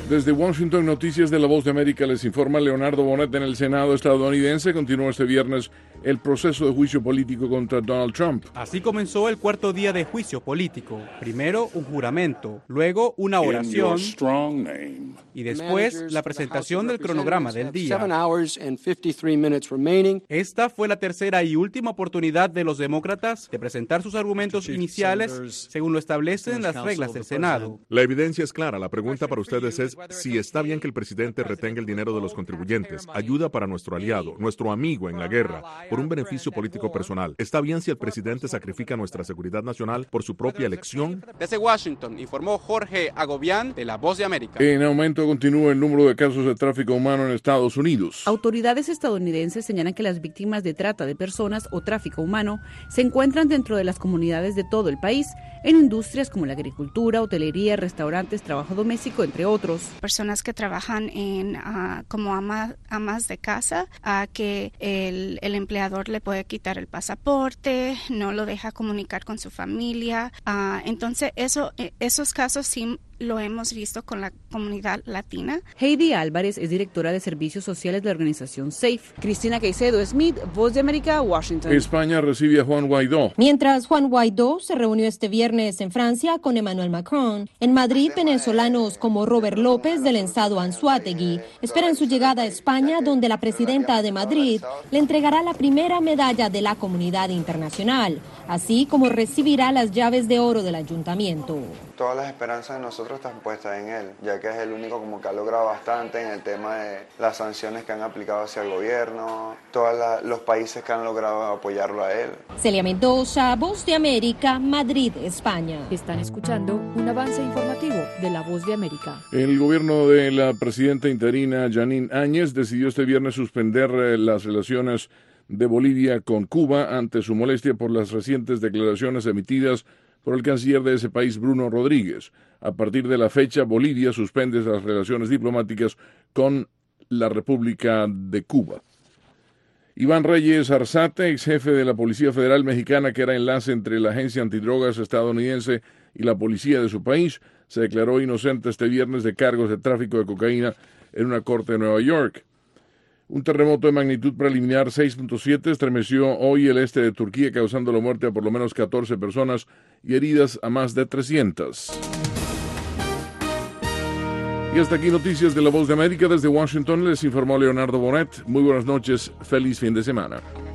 Desde Washington, Noticias de la Voz de América, les informa Leonardo Bonet. En el Senado estadounidense continuó este viernes el proceso de juicio político contra Donald Trump. Así comenzó el cuarto día de juicio político. Primero un juramento, luego una oración y después la presentación del cronograma del día. Esta fue la tercera y última oportunidad de los demócratas de presentar sus argumentos iniciales según lo establecen las reglas del Senado. La evidencia es clara. La pregunta para ustedes es si está bien que el presidente retenga el dinero de los contribuyentes, ayuda para nuestro aliado, nuestro amigo en la guerra, por un beneficio político personal. ¿Está bien si el presidente sacrifica nuestra seguridad nacional por su propia elección? Desde Washington, informó Jorge Agobián de La Voz de América. En aumento continúa el número de casos de tráfico humano en Estados Unidos. Autoridades estadounidenses señalan que las víctimas de trata de personas o tráfico humano se encuentran dentro de las comunidades de todo el país, en industrias como la agricultura, hotelería, restaurantes, trabajo doméstico, entre otros. Personas que trabajan como amas de casa, que el empleador le puede quitar el pasaporte, no lo deja comunicar con su familia. Entonces, esos casos sí lo hemos visto con la comunidad latina. Heidi Álvarez es directora de Servicios Sociales de la organización SAFE. Cristina Caicedo Smith, Voz de América, Washington. España recibe a Juan Guaidó. Mientras Juan Guaidó se reunió este viernes en Francia con Emmanuel Macron, en Madrid venezolanos como Robert López del Ensado Anzoátegui esperan su llegada a España, donde la presidenta de Madrid le entregará la primera medalla de la comunidad internacional, así como recibirá las llaves de oro del ayuntamiento. Todas las esperanzas de nosotros están puestas en él, ya que es el único como que ha logrado bastante en el tema de las sanciones que han aplicado hacia el gobierno, todos los países que han logrado apoyarlo a él. Celia Mendoza, Voz de América, Madrid, España. Están escuchando un avance informativo de La Voz de América. El gobierno de la presidenta interina Jeanine Áñez decidió este viernes suspender las relaciones de Bolivia con Cuba ante su molestia por las recientes declaraciones emitidas por el canciller de ese país, Bruno Rodríguez. A partir de la fecha, Bolivia suspende las relaciones diplomáticas con la República de Cuba. Iván Reyes Arzate, ex jefe de la Policía Federal Mexicana, que era enlace entre la agencia antidrogas estadounidense y la policía de su país, se declaró inocente este viernes de cargos de tráfico de cocaína en una corte de Nueva York. Un terremoto de magnitud preliminar 6.7 estremeció hoy el este de Turquía, causando la muerte a por lo menos 14 personas y heridas a más de 300. Y hasta aquí Noticias de la Voz de América. Desde Washington les informó Leonardo Bonet. Muy buenas noches, feliz fin de semana.